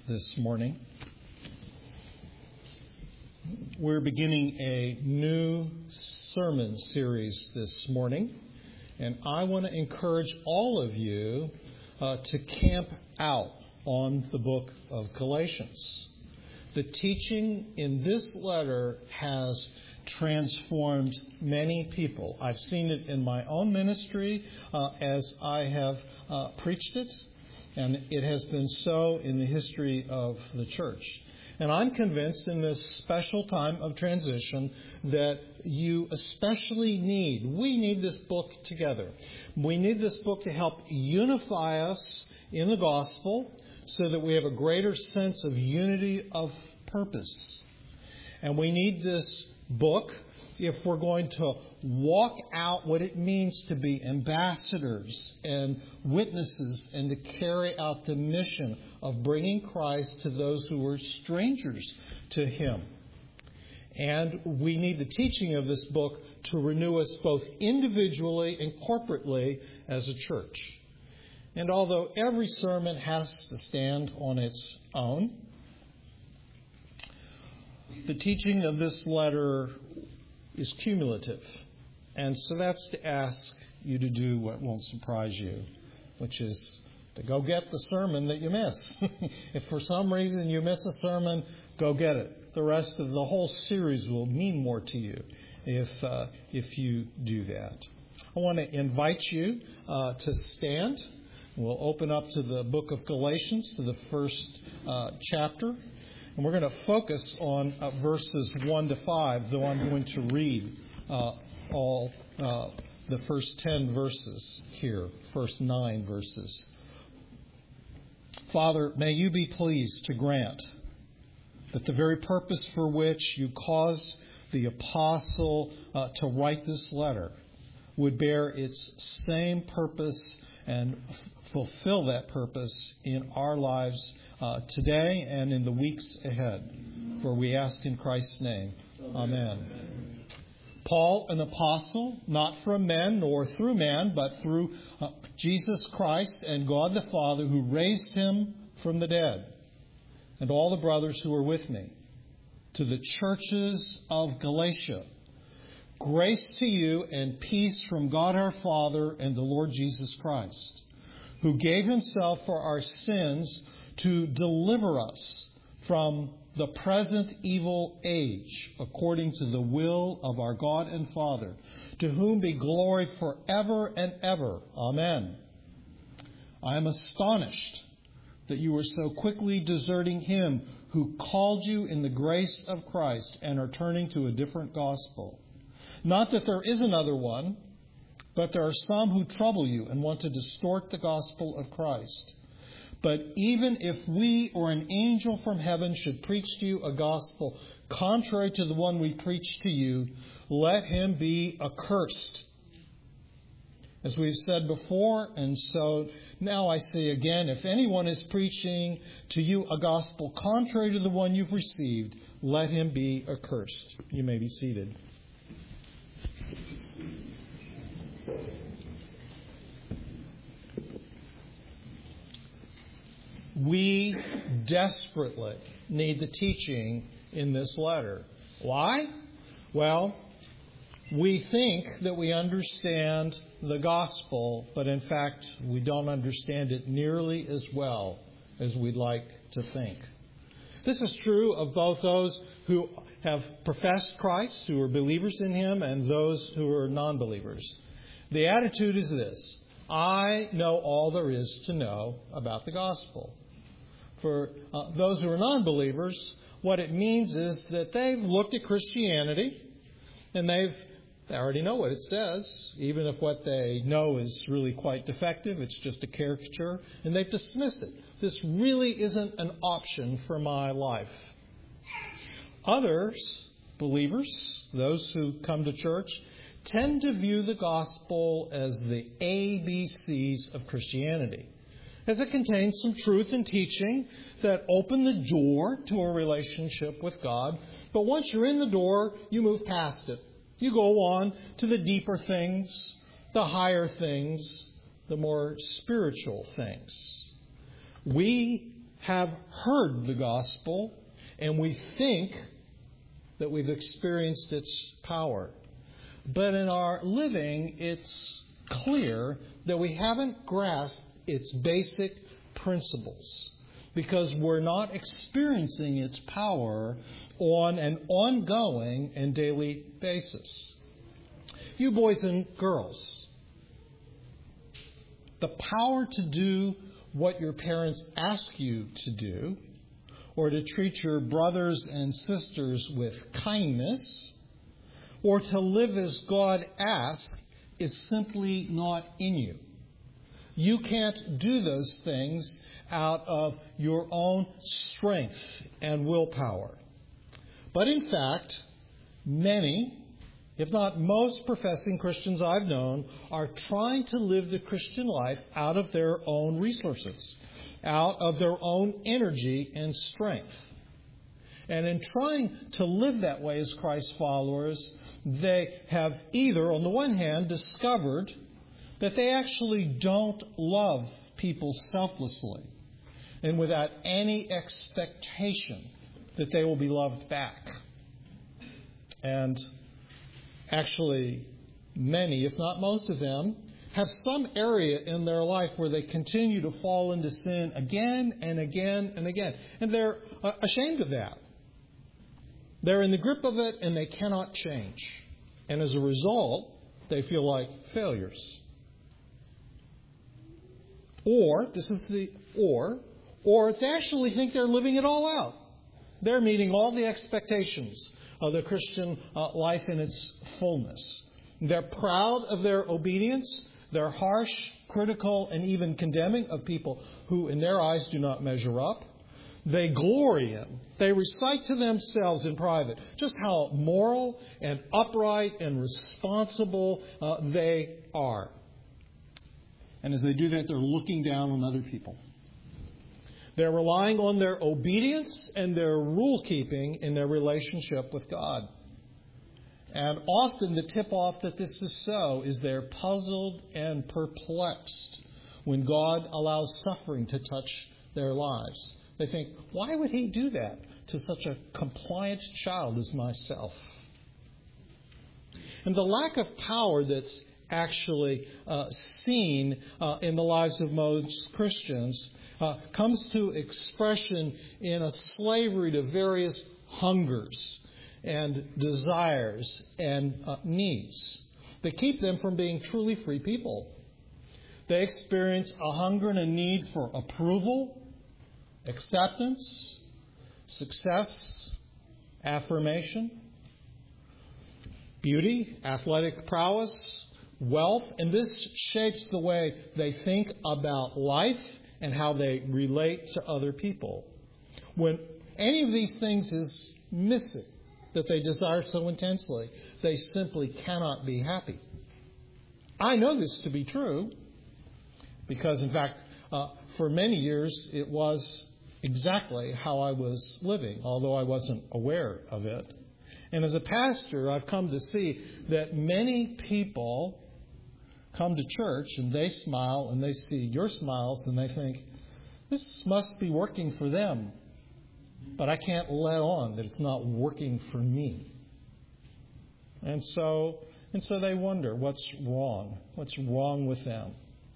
this morning. We're beginning a new sermon series this morning, and I want to encourage all of you to camp out on the book of Galatians. The teaching in this letter has transformed many people. I've seen it in my own ministry as I have preached it, and it has been so in the history of the church. And I'm convinced in this special time of transition that we need this book together. We need this book to help unify us in the gospel so that we have a greater sense of unity of purpose. And we need this book if we're going to walk out what it means to be ambassadors and witnesses and to carry out the mission of bringing Christ to those who were strangers to Him. And we need the teaching of this book to renew us both individually and corporately as a church. And although every sermon has to stand on its own, the teaching of this letter is cumulative. And so that's to ask you to do what won't surprise you, which is to go get the sermon that you miss. If for some reason you miss a sermon, go get it. The rest of the whole series will mean more to you if you do that. I want to invite you to stand. We'll open up to the book of Galatians, to the first chapter. And we're going to focus on verses 1 to 5, though I'm going to read all the first 10 verses here, first 9 verses. Father, may you be pleased to grant that the very purpose for which you caused the apostle to write this letter would bear its same purpose and fulfill that purpose in our lives today and in the weeks ahead. For we ask in Christ's name. Amen. Paul, an apostle, not from men nor through man, but through Jesus Christ and God the Father who raised him from the dead, and all the brothers who are with me, to the churches of Galatia. Grace to you and peace from God our Father and the Lord Jesus Christ, who gave himself for our sins to deliver us from the present evil age, according to the will of our God and Father, to whom be glory forever and ever. Amen. I am astonished that you are so quickly deserting him who called you in the grace of Christ and are turning to a different gospel. Not that there is another one, but there are some who trouble you and want to distort the gospel of Christ. But even if we or an angel from heaven should preach to you a gospel contrary to the one we preach to you, let him be accursed. As we've said before, and so now I say again, if anyone is preaching to you a gospel contrary to the one you've received, let him be accursed. You may be seated. We desperately need the teaching in this letter. Why? Well, we think that we understand the gospel, but in fact, we don't understand it nearly as well as we'd like to think. This is true of both those who have professed Christ, who are believers in him, and those who are non-believers. The attitude is this: I know all there is to know about the gospel. For those who are non-believers, what it means is that they've looked at Christianity and they already know what it says, even if what they know is really quite defective, it's just a caricature, and they've dismissed it. This really isn't an option for my life. Others, believers, those who come to church, tend to view the gospel as the ABCs of Christianity, as it contains some truth and teaching that open the door to a relationship with God. But once you're in the door, you move past it. You go on to the deeper things, the higher things, the more spiritual things. We have heard the gospel, and we think that we've experienced its power. But in our living, it's clear that we haven't grasped its basic principles, because we're not experiencing its power on an ongoing and daily basis. You boys and girls, the power to do what your parents ask you to do, or to treat your brothers and sisters with kindness, or to live as God asks, is simply not in you. You can't do those things out of your own strength and willpower. But in fact, many, if not most professing Christians I've known, are trying to live the Christian life out of their own resources, out of their own energy and strength. And in trying to live that way as Christ followers, they have either, on the one hand, discovered that they actually don't love people selflessly and without any expectation that they will be loved back. And actually, many, if not most of them, have some area in their life where they continue to fall into sin again and again and again. And they're ashamed of that. They're in the grip of it and they cannot change. And as a result, they feel like failures. Or they actually think they're living it all out. They're meeting all the expectations of the Christian life in its fullness. They're proud of their obedience. They're harsh, critical, and even condemning of people who, in their eyes, do not measure up. They glory in. They recite to themselves in private just how moral and upright and responsible they are. And as they do that, they're looking down on other people. They're relying on their obedience and their rule-keeping in their relationship with God. And often the tip-off that this is so is they're puzzled and perplexed when God allows suffering to touch their lives. They think, why would He do that to such a compliant child as myself? And the lack of power that's actually seen in the lives of most Christians comes to expression in a slavery to various hungers and desires and needs that keep them from being truly free people. They experience a hunger and a need for approval, acceptance, success, affirmation, beauty, athletic prowess, wealth, and this shapes the way they think about life and how they relate to other people. When any of these things is missing that they desire so intensely, they simply cannot be happy. I know this to be true because, in fact, for many years it was exactly how I was living, although I wasn't aware of it. And as a pastor, I've come to see that many people come to church and they smile and they see your smiles and they think, this must be working for them. But I can't let on that it's not working for me. And so they wonder, what's wrong? What's wrong with them?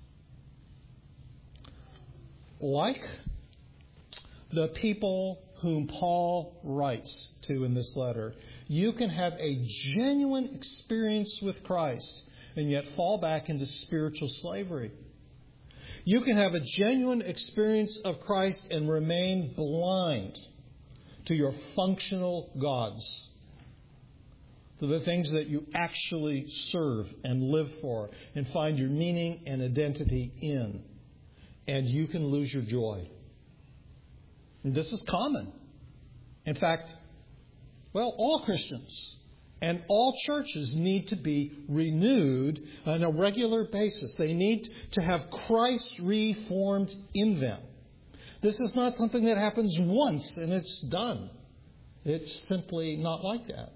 Like the people whom Paul writes to in this letter, you can have a genuine experience with Christ and yet fall back into spiritual slavery. You can have a genuine experience of Christ and remain blind to your functional gods, to the things that you actually serve and live for and find your meaning and identity in. And you can lose your joy. And this is common. In fact, all Christians and all churches need to be renewed on a regular basis. They need to have Christ reformed in them. This is not something that happens once and it's done. It's simply not like that.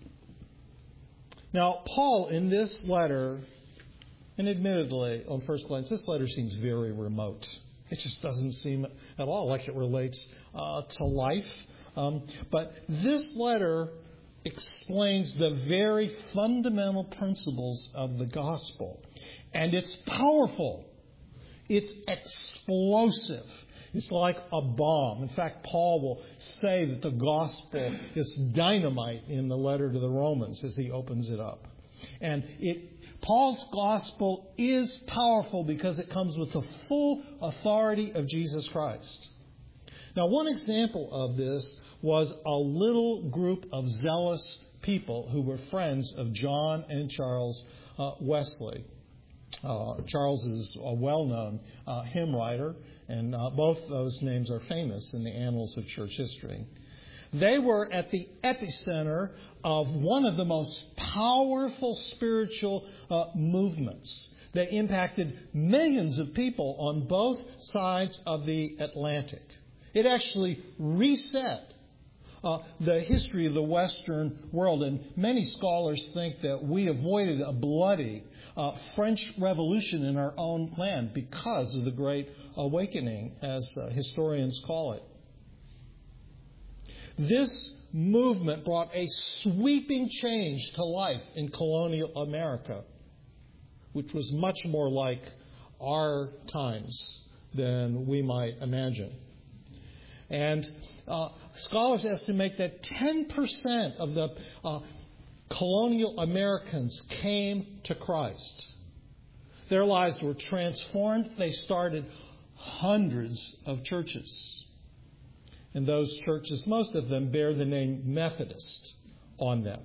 Now, Paul, in this letter, and admittedly, on first glance, this letter seems very remote It just doesn't seem at all like it relates to life. But this letter explains the very fundamental principles of the gospel. And it's powerful. It's explosive. It's like a bomb. In fact, Paul will say that the gospel is dynamite in the letter to the Romans as he opens it up. And Paul's gospel is powerful because it comes with the full authority of Jesus Christ. Now, one example of this was a little group of zealous people who were friends of John and Charles Wesley. Charles is a well-known hymn writer, and both those names are famous in the annals of church history. They were at the epicenter of one of the most powerful spiritual movements that impacted millions of people on both sides of the Atlantic. It actually reset the history of the Western world, and many scholars think that we avoided a bloody French Revolution in our own land because of the Great Awakening, as historians call it. This movement brought a sweeping change to life in colonial America, which was much more like our times than we might imagine. And scholars estimate that 10% of the colonial Americans came to Christ. Their lives were transformed. They started hundreds of churches. And those churches, most of them, bear the name Methodist on them.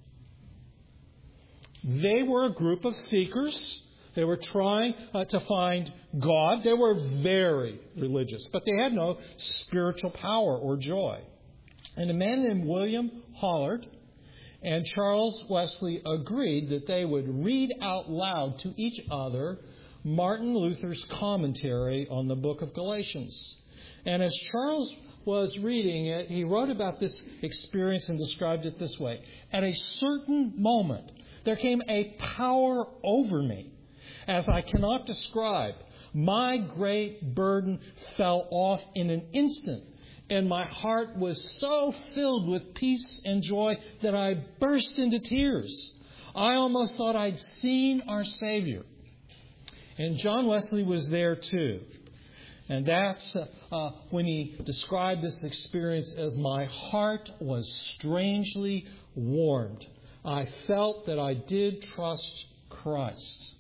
They were a group of seekers. They were trying to find God. They were very religious, but they had no spiritual power or joy. And a man named William Hollard and Charles Wesley agreed that they would read out loud to each other Martin Luther's commentary on the book of Galatians. And as Charles was reading it, he wrote about this experience and described it this way. At a certain moment, there came a power over me, as I cannot describe. My great burden fell off in an instant, and my heart was so filled with peace and joy that I burst into tears. I almost thought I'd seen our Savior. And John Wesley was there too. And that's when he described this experience as my heart was strangely warmed. I felt that I did trust Christ.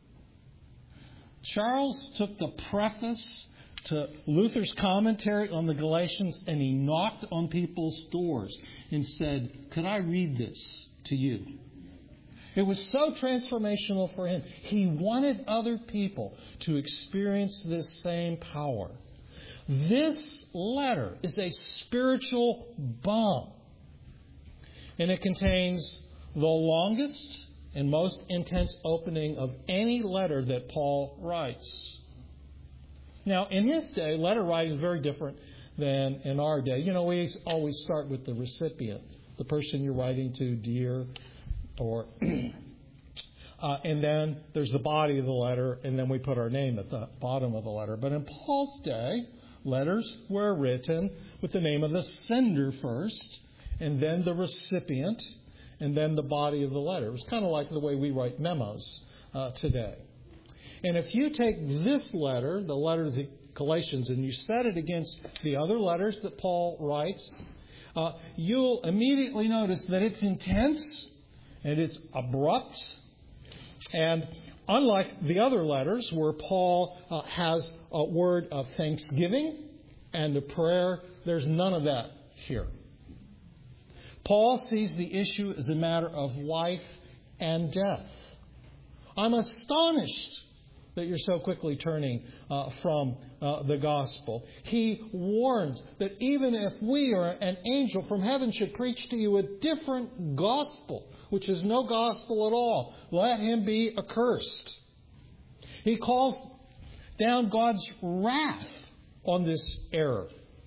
Charles took the preface to Luther's commentary on the Galatians and he knocked on people's doors and said, "Could I read this to you?" It was so transformational for him. He wanted other people to experience this same power. This letter is a spiritual bomb. And it contains the longest and most intense opening of any letter that Paul writes. Now, in his day, letter writing is very different than in our day. You know, we always start with the recipient, the person you're writing to, dear, or and then there's the body of the letter, and then we put our name at the bottom of the letter. But in Paul's day, letters were written with the name of the sender first, and then the recipient, and then the body of the letter. It was kind of like the way we write memos today. And if you take this letter, the letter to the Galatians, and you set it against the other letters that Paul writes, you'll immediately notice that it's intense and it's abrupt. And unlike the other letters where Paul has a word of thanksgiving and a prayer, there's none of that here. Paul sees the issue as a matter of life and death. I'm astonished that you're so quickly turning from the gospel. He warns that even if we or an angel from heaven should preach to you a different gospel, which is no gospel at all, let him be accursed. He calls down God's wrath on this error.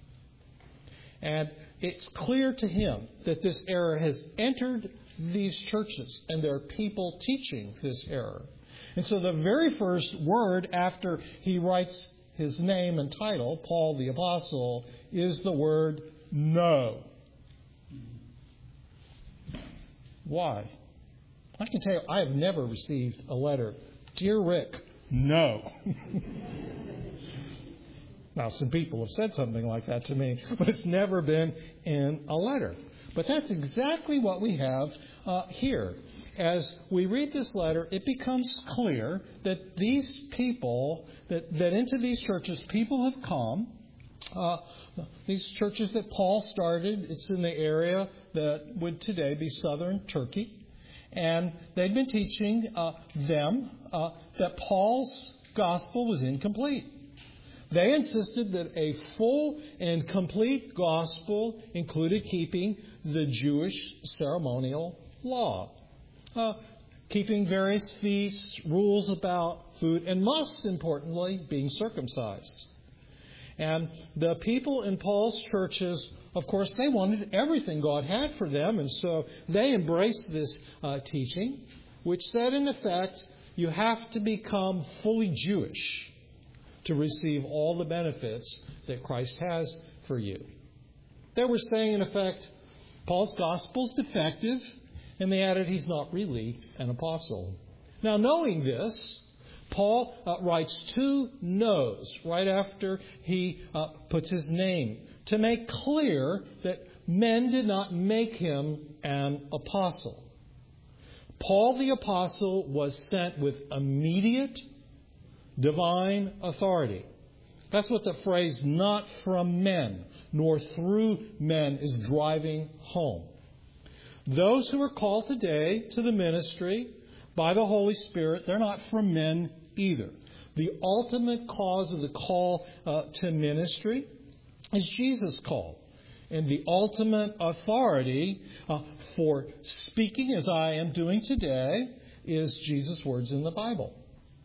And it's clear to him that this error has entered these churches, and there are people teaching this error. And so the very first word after he writes his name and title, Paul the Apostle, is the word no. Why? I can tell you, I have never received a letter, Dear Rick, no. Now, some people have said something like that to me, but it's never been in a letter. But that's exactly what we have here. As we read this letter, it becomes clear that these people, that into these churches, people have come. These churches that Paul started, it's in the area that would today be southern Turkey. And they'd been teaching them that Paul's gospel was incomplete. They insisted that a full and complete gospel included keeping the Jewish ceremonial law, keeping various feasts, rules about food, and most importantly, being circumcised. And the people in Paul's churches, of course, they wanted everything God had for them, and so they embraced this teaching, which said, in effect, you have to become fully Jewish to receive all the benefits that Christ has for you. They were saying, in effect, Paul's gospel's defective, and they added he's not really an apostle. Now, knowing this, Paul writes two no's right after he puts his name to make clear that men did not make him an apostle. Paul the apostle was sent with immediate divine authority. That's what the phrase "not from men, nor through men" is driving home. Those who are called today to the ministry by the Holy Spirit, they're not from men either. The ultimate cause of the call to ministry is Jesus' call. And the ultimate authority for speaking, as I am doing today, is Jesus' words in the Bible.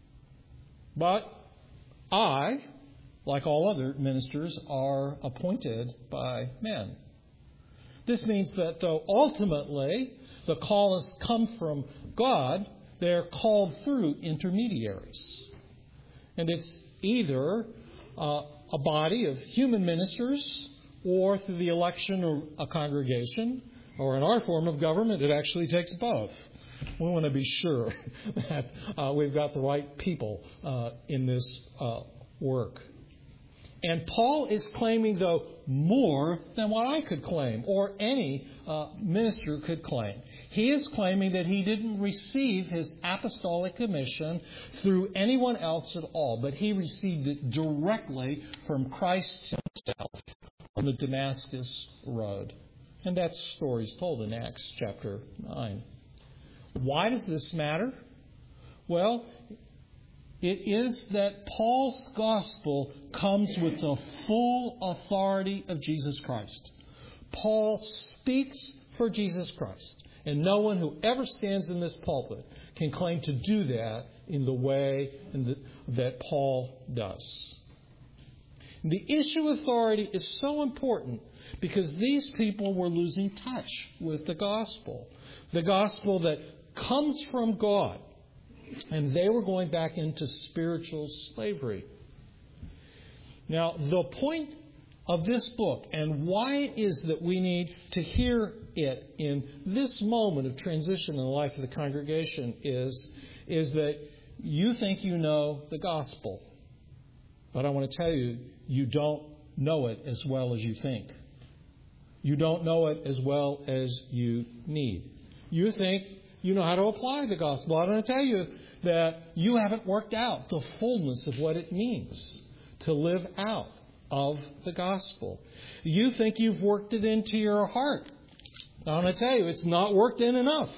But I, like all other ministers, are appointed by men. This means that though ultimately the call has come from God, they're called through intermediaries. And it's either a body of human ministers or through the election of a congregation, or in our form of government, it actually takes both. We want to be sure that we've got the right people in this work. And Paul is claiming, though, more than what I could claim or any minister could claim. He is claiming that he didn't receive his apostolic commission through anyone else at all, but he received it directly from Christ himself on the Damascus Road. And that story is told in Acts chapter 9. Why does this matter? Well, it is that Paul's gospel comes with the full authority of Jesus Christ. Paul speaks for Jesus Christ. And no one who ever stands in this pulpit can claim to do that in the way that Paul does. The issue of authority is so important because these people were losing touch with the gospel that comes from God. And they were going back into spiritual slavery. Now, the point of this book and why it is that we need to hear it in this moment of transition in the life of the congregation is that you think you know the gospel. But I want to tell you, you don't know it as well as you think. You don't know it as well as you need. You think you know how to apply the gospel. I want to tell you that you haven't worked out the fullness of what it means to live out of the gospel. You think you've worked it into your heart. I want to tell you, it's not worked in enough.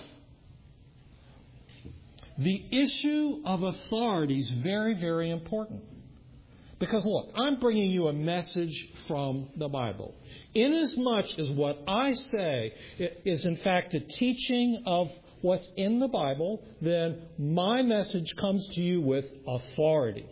The issue of authority is very, very important. Because, look, I'm bringing you a message from the Bible. Inasmuch as what I say is, in fact, a teaching of what's in the Bible, then my message comes to you with authority.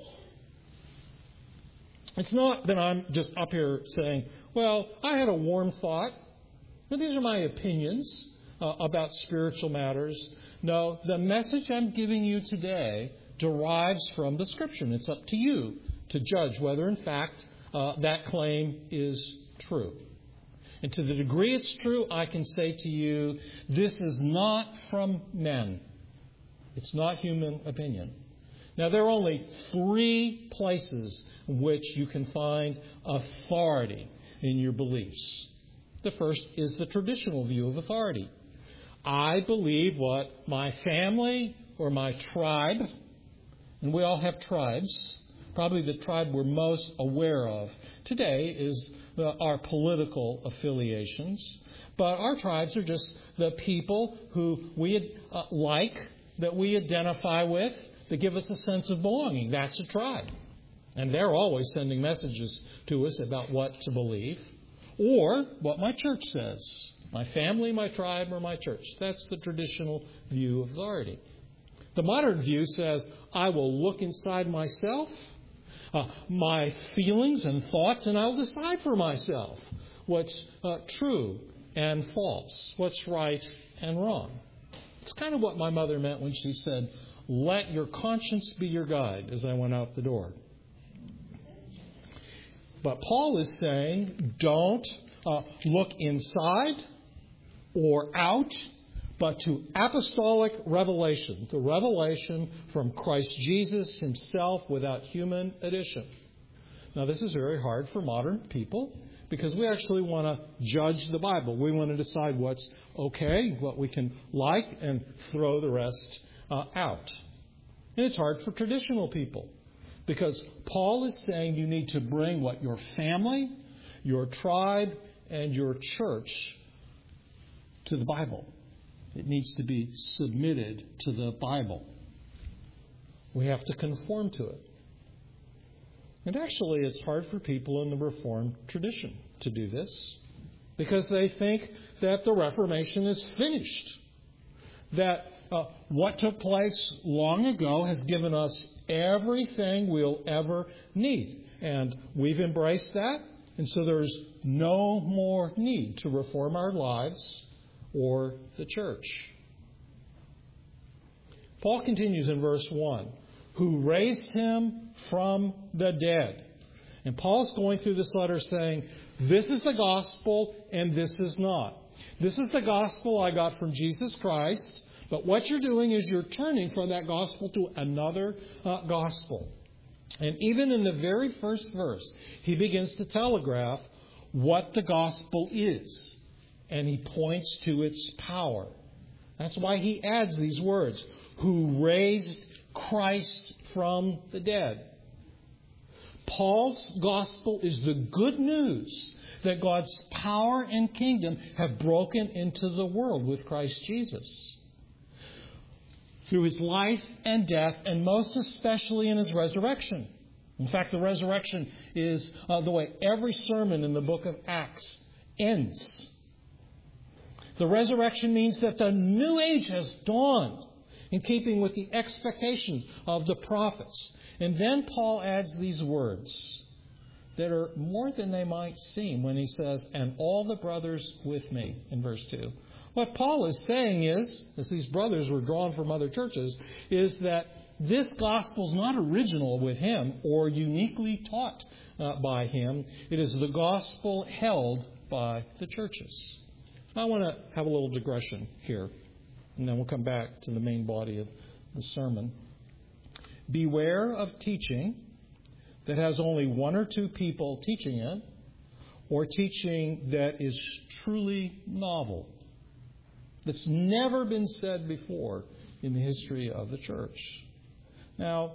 It's not that I'm just up here saying, well, I had a warm thought. Well, these are my opinions about spiritual matters. No, the message I'm giving you today derives from the Scripture. It's up to you to judge whether, in fact, that claim is true. And to the degree it's true, I can say to you, this is not from men. It's not human opinion. Now, there are only 3 places in which you can find authority in your beliefs. The first is the traditional view of authority. I believe what my family or my tribe, and we all have tribes, probably the tribe we're most aware of today is our political affiliations. But our tribes are just the people who we that we identify with, that give us a sense of belonging. That's a tribe. And they're always sending messages to us about what to believe. Or what my church says. My family, my tribe, or my church. That's the traditional view of authority. The modern view says, I will look inside myself, my feelings and thoughts, and I'll decide for myself what's true and false, what's right and wrong. It's kind of what my mother meant when she said, let your conscience be your guide, as I went out the door. But Paul is saying, don't look inside or out, but to apostolic revelation, the revelation from Christ Jesus himself without human addition. Now, this is very hard for modern people because we actually want to judge the Bible. We want to decide what's okay, what we can like, and throw the rest out. And it's hard for traditional people because Paul is saying you need to bring what your family, your tribe, and your church to the Bible. It needs to be submitted to the Bible. We have to conform to it. And actually, it's hard for people in the Reformed tradition to do this because they think that the Reformation is finished. That what took place long ago has given us everything we'll ever need. And we've embraced that. And so there's no more need to reform our lives or the church. Paul continues in verse 1, who raised him from the dead. And Paul's going through this letter saying, this is the gospel and this is not. This is the gospel I got from Jesus Christ, but what you're doing is you're turning from that gospel to another gospel. And even in the very first verse, he begins to telegraph what the gospel is. And he points to its power. That's why he adds these words, who raised Christ from the dead. Paul's gospel is the good news that God's power and kingdom have broken into the world with Christ Jesus. Through his life and death, and most especially in his resurrection. In fact, the resurrection is the way every sermon in the book of Acts ends. The resurrection means that the new age has dawned in keeping with the expectations of the prophets. And then Paul adds these words that are more than they might seem when he says, and all the brothers with me, in verse 2. What Paul is saying is, as these brothers were drawn from other churches, is that this gospel is not original with him or uniquely taught by him. It is the gospel held by the churches. I want to have a little digression here, and then we'll come back to the main body of the sermon. Beware of teaching that has only one or two people teaching it, or teaching that is truly novel, that's never been said before in the history of the church. Now,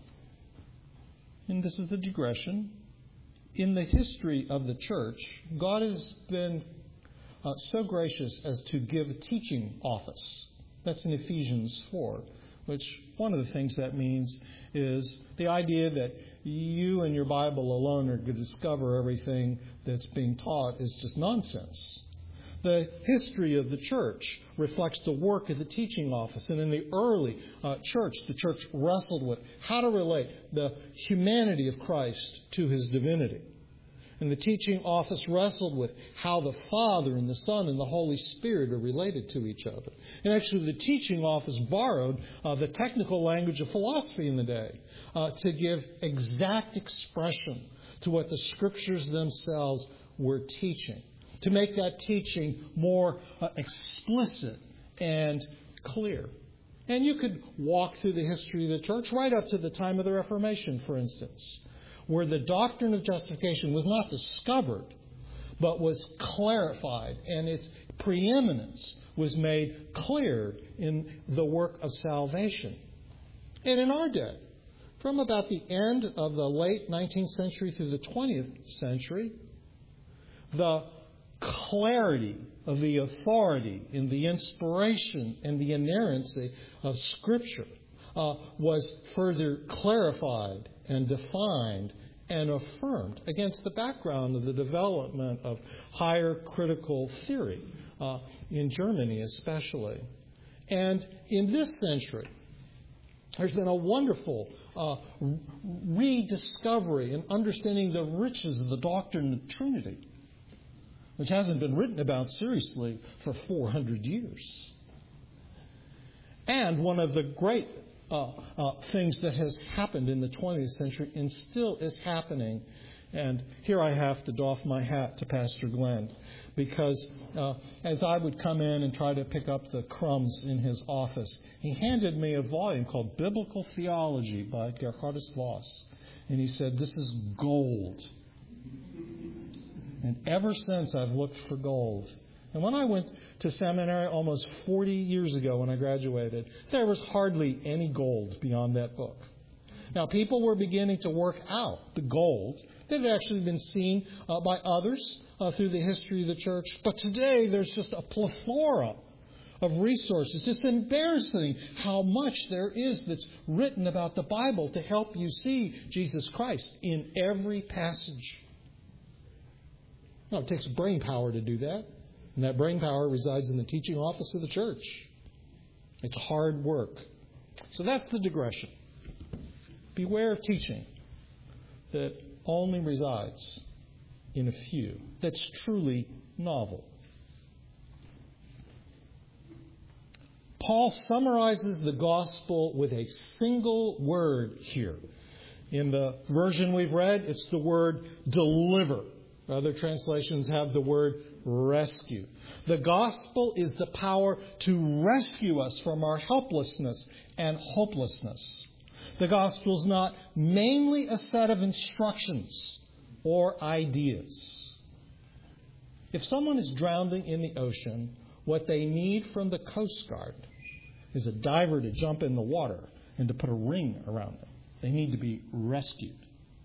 and this is the digression, in the history of the church, God has been so gracious as to give a teaching office. That's in Ephesians 4, which one of the things that means is the idea that you and your Bible alone are going to discover everything that's being taught is just nonsense. The history of the church reflects the work of the teaching office. And in the early church, the church wrestled with how to relate the humanity of Christ to his divinity. And the teaching office wrestled with how the Father and the Son and the Holy Spirit are related to each other. And actually the teaching office borrowed the technical language of philosophy in the day to give exact expression to what the Scriptures themselves were teaching, to make that teaching more explicit and clear. And you could walk through the history of the church right up to the time of the Reformation, for instance, where the doctrine of justification was not discovered, but was clarified, and its preeminence was made clear in the work of salvation. And in our day, from about the end of the late 19th century through the 20th century, the clarity of the authority and the inspiration and the inerrancy of Scripture was further clarified and defined and affirmed against the background of the development of higher critical theory in Germany especially. And in this century, there's been a wonderful rediscovery and understanding the riches of the doctrine of the Trinity, which hasn't been written about seriously for 400 years. And one of the great things that has happened in the 20th century and still is happening, and here I have to doff my hat to Pastor Glenn, because as I would come in and try to pick up the crumbs in his office, he handed me a volume called Biblical Theology by Geerhardus Vos. And he said, "This is gold." And ever since I've looked for gold. And when I went to seminary almost 40 years ago when I graduated, there was hardly any gold beyond that book. Now, people were beginning to work out the gold that had actually been seen by others through the history of the church. But today, there's just a plethora of resources. It's embarrassing how much there is that's written about the Bible to help you see Jesus Christ in every passage. Now, it takes brain power to do that. And that brain power resides in the teaching office of the church. It's hard work. So that's the digression. Beware of teaching that only resides in a few, that's truly novel. Paul summarizes the gospel with a single word here. In the version we've read, it's the word deliver. Other translations have the word rescue. The gospel is the power to rescue us from our helplessness and hopelessness. The gospel is not mainly a set of instructions or ideas. If someone is drowning in the ocean, what they need from the Coast Guard is a diver to jump in the water and to put a ring around them. They need to be rescued.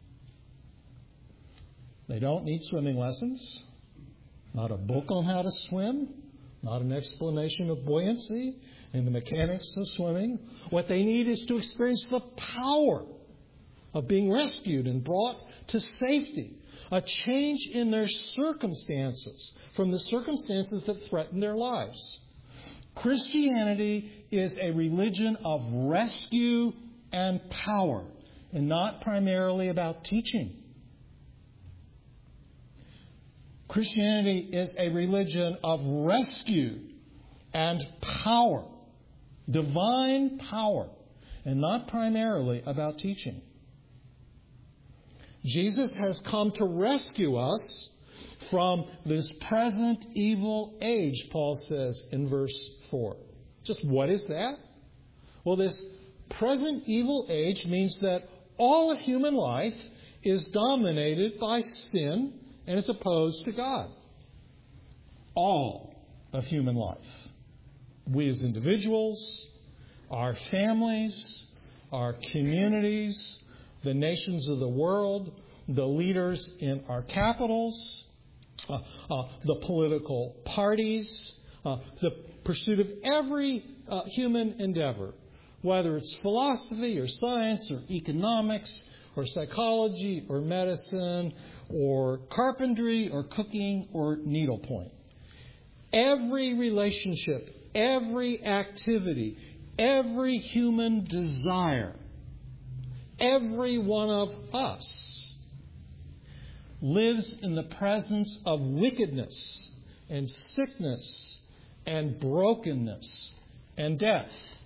They don't need swimming lessons, not a book on how to swim, not an explanation of buoyancy and the mechanics of swimming. What they need is to experience the power of being rescued and brought to safety, a change in their circumstances from the circumstances that threaten their lives. Christianity is a religion of rescue and power, and not primarily about teaching. Christianity is a religion of rescue and power, divine power, and not primarily about teaching. Jesus has come to rescue us from this present evil age, Paul says in verse 4. Just what is that? Well, this present evil age means that all of human life is dominated by sin and is opposed to God. All of human life. We as individuals, our families, our communities, the nations of the world, the leaders in our capitals, the political parties, the pursuit of every human endeavor, whether it's philosophy or science or economics or psychology or medicine or carpentry or cooking or needlepoint. Every relationship, every activity, every human desire, every one of us lives in the presence of wickedness and sickness and brokenness and death.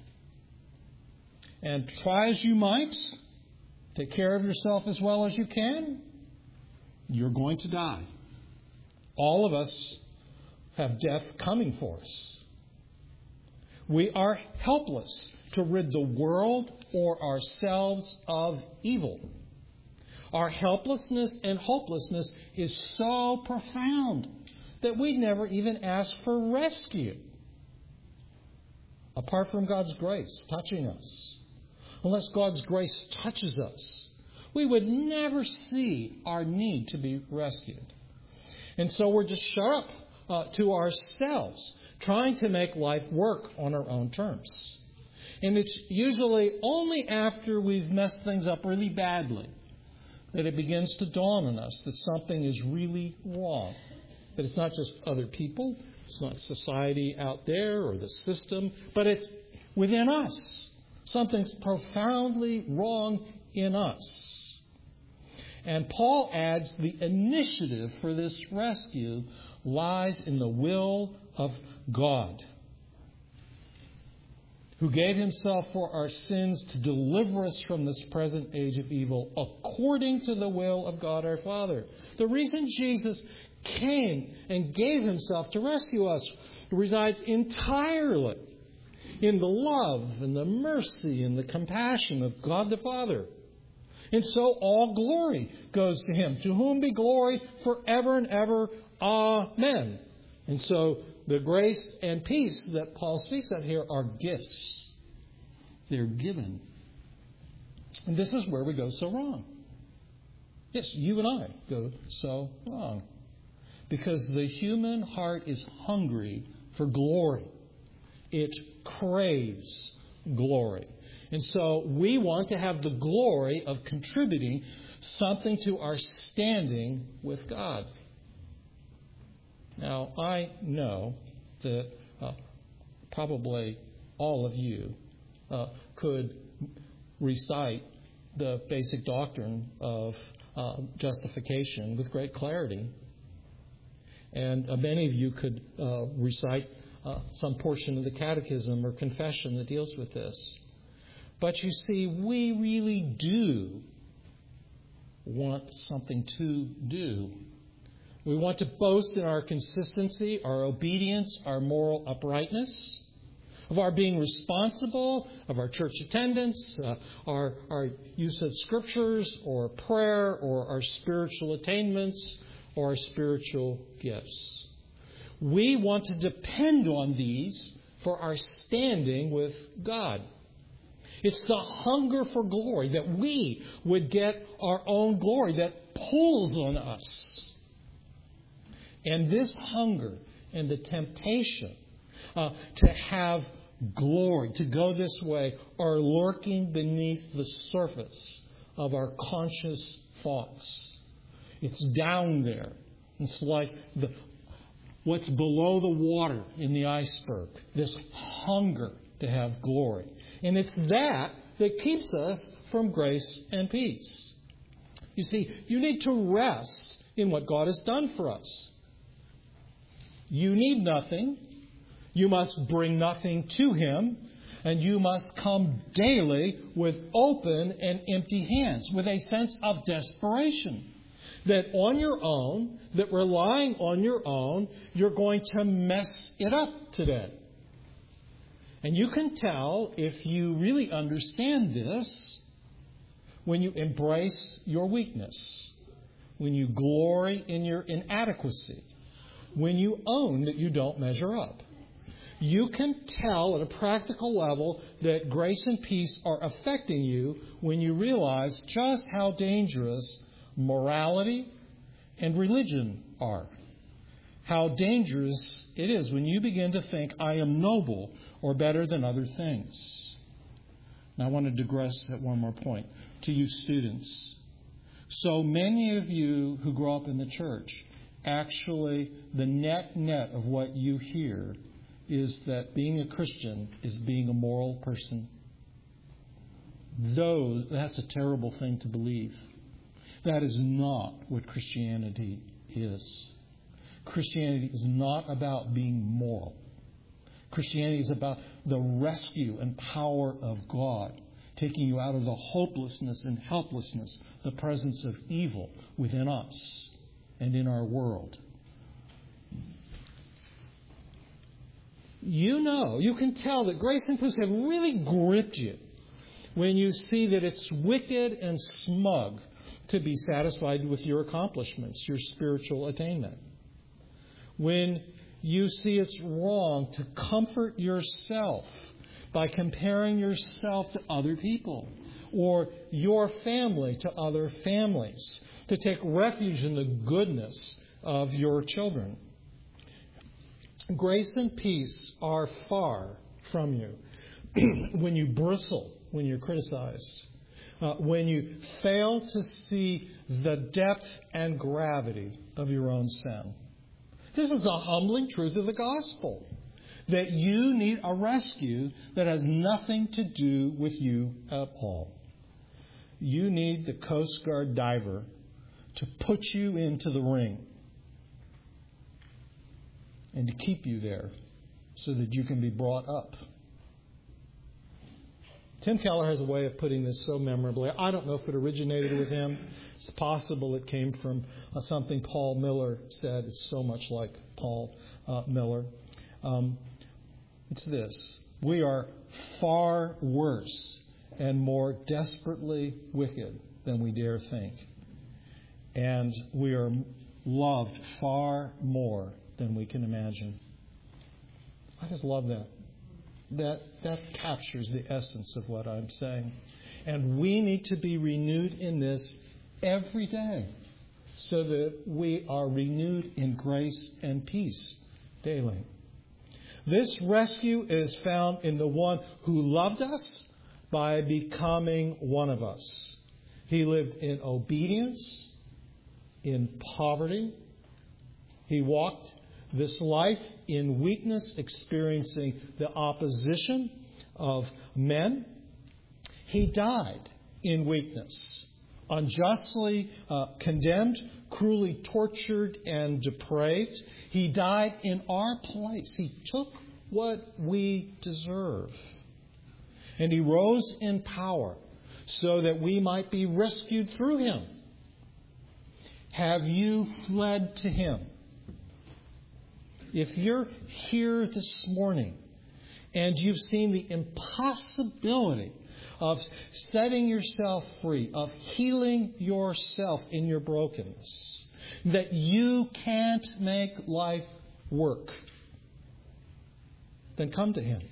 And try as you might, take care of yourself as well as you can, you're going to die. All of us have death coming for us. We are helpless to rid the world or ourselves of evil. Our helplessness and hopelessness is so profound that we never even ask for rescue. Apart from God's grace touching us. Unless God's grace touches us, we would never see our need to be rescued. And so we're just shut up to ourselves, trying to make life work on our own terms. And it's usually only after we've messed things up really badly that it begins to dawn on us that something is really wrong. That it's not just other people, it's not society out there or the system, but it's within us. Something's profoundly wrong in us. And Paul adds the initiative for this rescue lies in the will of God, who gave himself for our sins to deliver us from this present age of evil according to the will of God our Father. The reason Jesus came and gave himself to rescue us resides entirely in the love and the mercy and the compassion of God the Father. And so all glory goes to him, to whom be glory forever and ever. Amen. And so the grace and peace that Paul speaks of here are gifts. They're given. And this is where we go so wrong. Yes, you and I go so wrong. Because the human heart is hungry for glory. It craves glory. And so we want to have the glory of contributing something to our standing with God. Now, I know that probably all of you could recite the basic doctrine of justification with great clarity. And many of you could recite some portion of the catechism or confession that deals with this. But you see, we really do want something to do. We want to boast in our consistency, our obedience, our moral uprightness, of our being responsible, of our church attendance, our use of scriptures or prayer or our spiritual attainments or our spiritual gifts. We want to depend on these for our standing with God. It's the hunger for glory, that we would get our own glory, that pulls on us. And this hunger and the temptation to have glory, to go this way, are lurking beneath the surface of our conscious thoughts. It's down there. It's like what's below the water in the iceberg, this hunger to have glory. And it's that keeps us from grace and peace. You see, you need to rest in what God has done for us. You need nothing. You must bring nothing to Him. And you must come daily with open and empty hands, with a sense of desperation. That on your own, that relying on your own, you're going to mess it up today. And you can tell, if you really understand this, when you embrace your weakness, when you glory in your inadequacy, when you own that you don't measure up. You can tell at a practical level that grace and peace are affecting you when you realize just how dangerous morality and religion are. How dangerous it is when you begin to think, I am noble or better than other things. Now I want to digress at one more point to you students. So many of you who grow up in the church, actually the net of what you hear is that being a Christian is being a moral person. That's a terrible thing to believe. That is not what Christianity is. Christianity is not about being moral. Christianity is about the rescue and power of God, taking you out of the hopelessness and helplessness, the presence of evil within us and in our world. You can tell that grace and peace have really gripped you when you see that it's wicked and smug to be satisfied with your accomplishments, your spiritual attainment. When you see it's wrong to comfort yourself by comparing yourself to other people or your family to other families, to take refuge in the goodness of your children. Grace and peace are far from you when you bristle, when you're criticized, when you fail to see the depth and gravity of your own sin. This is the humbling truth of the gospel, that you need a rescue that has nothing to do with you at all. You need the Coast Guard diver to put you into the ring and to keep you there so that you can be brought up. Tim Keller has a way of putting this so memorably. I don't know if it originated with him. It's possible it came from something Paul Miller said. It's so much like Paul Miller. It's this. We are far worse and more desperately wicked than we dare think. And we are loved far more than we can imagine. I just love that. That captures the essence of what I'm saying. And we need to be renewed in this every day so that we are renewed in grace and peace daily. This rescue is found in the one who loved us by becoming one of us. He lived in obedience, in poverty. He walked this life in weakness, experiencing the opposition of men. He died in weakness, unjustly condemned, cruelly tortured and depraved. He died in our place. He took what we deserve. And he rose in power so that we might be rescued through him. Have you fled to him? If you're here this morning and you've seen the impossibility of setting yourself free, of healing yourself in your brokenness, that you can't make life work, then come to him.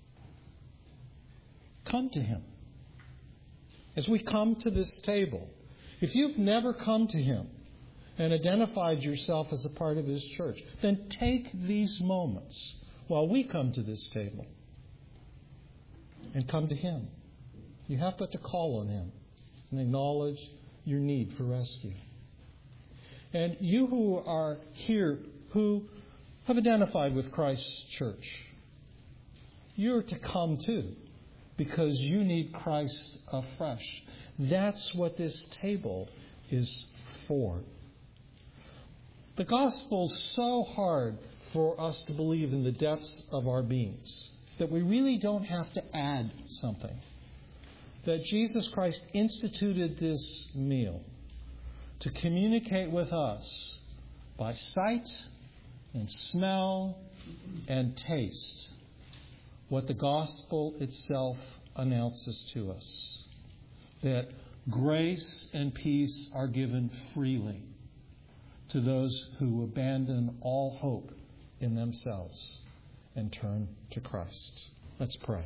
Come to him. As we come to this table, if you've never come to him and identified yourself as a part of his church, then take these moments while we come to this table and come to him. You have but to call on him and acknowledge your need for rescue. And you who are here who have identified with Christ's church, you're to come too, because you need Christ afresh. That's what this table is for. The gospel is so hard for us to believe in the depths of our beings that we really don't have to add something. That Jesus Christ instituted this meal to communicate with us by sight and smell and taste what the gospel itself announces to us. That grace and peace are given freely to those who abandon all hope in themselves and turn to Christ. Let's pray.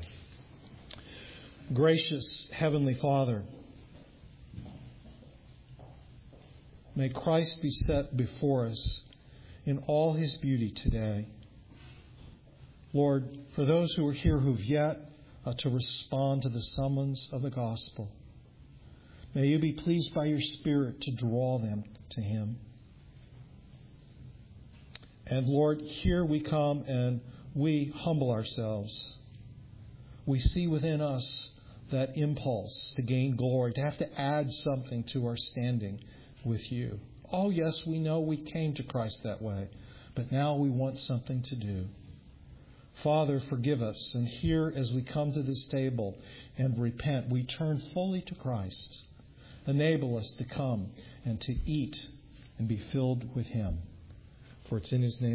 Gracious Heavenly Father, may Christ be set before us in all his beauty today. Lord, for those who are here who've yet to respond to the summons of the gospel, may you be pleased by your Spirit to draw them to him. And Lord, here we come and we humble ourselves. We see within us that impulse to gain glory, to have to add something to our standing with you. Oh, yes, we know we came to Christ that way, but now we want something to do. Father, forgive us. And here, as we come to this table and repent, we turn fully to Christ. Enable us to come and to eat and be filled with Him. For it's in His name